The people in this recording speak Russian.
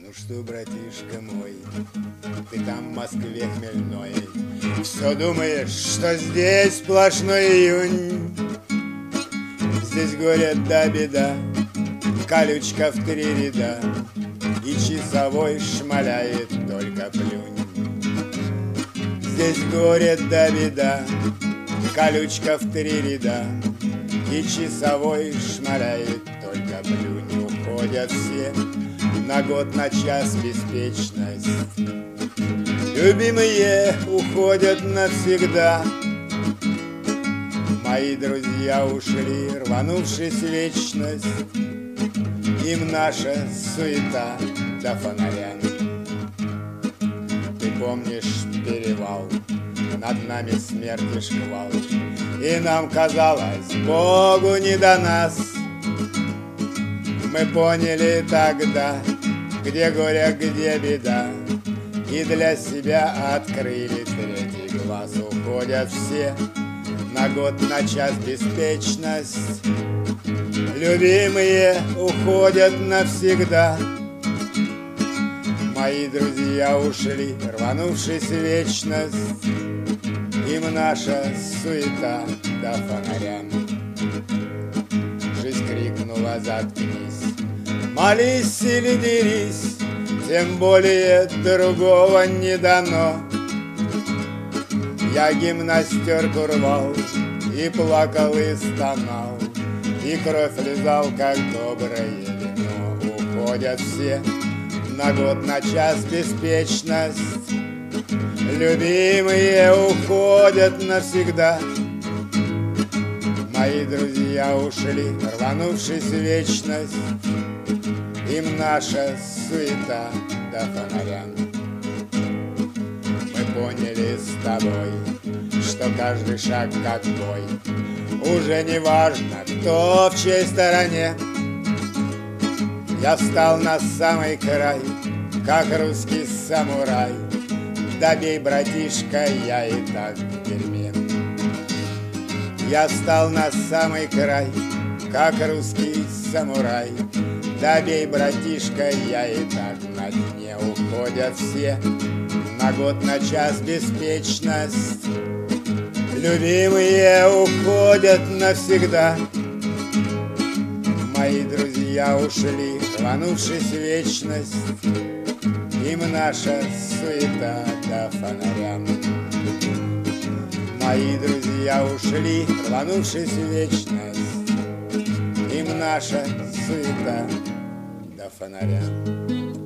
Ну что, братишка мой, ты там в Москве хмельной, все думаешь, что здесь сплошной июнь. Здесь горе да беда, колючка в 3 ряда, и часовой шмаляет, только плюнь. Здесь горе да беда, колючка в 3 ряда, и часовой шмаляет, только плюнь. Уходят все на год, на час беспечность. Любимые уходят навсегда. Мои друзья ушли, рванувшись в вечность. Им наша суета до фонаря. Ты помнишь перевал, над нами смерти шквал, и нам казалось, Богу не до нас. Мы поняли тогда, где горе, где беда, и для себя открыли 3-й глаз. Уходят все на год, на час беспечность. Любимые уходят навсегда. Мои друзья ушли, рванувшись в вечность. Им наша суета до фонаря. Жизнь крикнула: заткнись, молись или дерись, тем более другого не дано. Я гимнастерку рвал и плакал и стонал, и кровь лизал, как доброе вино. Уходят все на год, на час беспечность. Любимые уходят навсегда. Мои друзья ушли, рванувшись в вечность. Им наша суета до фонаря. Мы поняли с тобой, что каждый шаг как бой. Уже не важно, кто в чьей стороне. Я встал на самый край, как русский самурай. Добей, братишка, я и так в дерьме. Я встал на самый край, как русский самурай. Добей, братишка, я и так на дне. Уходят все на год, на час беспечность. Любимые уходят навсегда. Мои друзья ушли, рванувшись в вечность. Им наша суета до фонаря. Мои друзья ушли, рванувшись в вечность. Им наша суета до фонаря.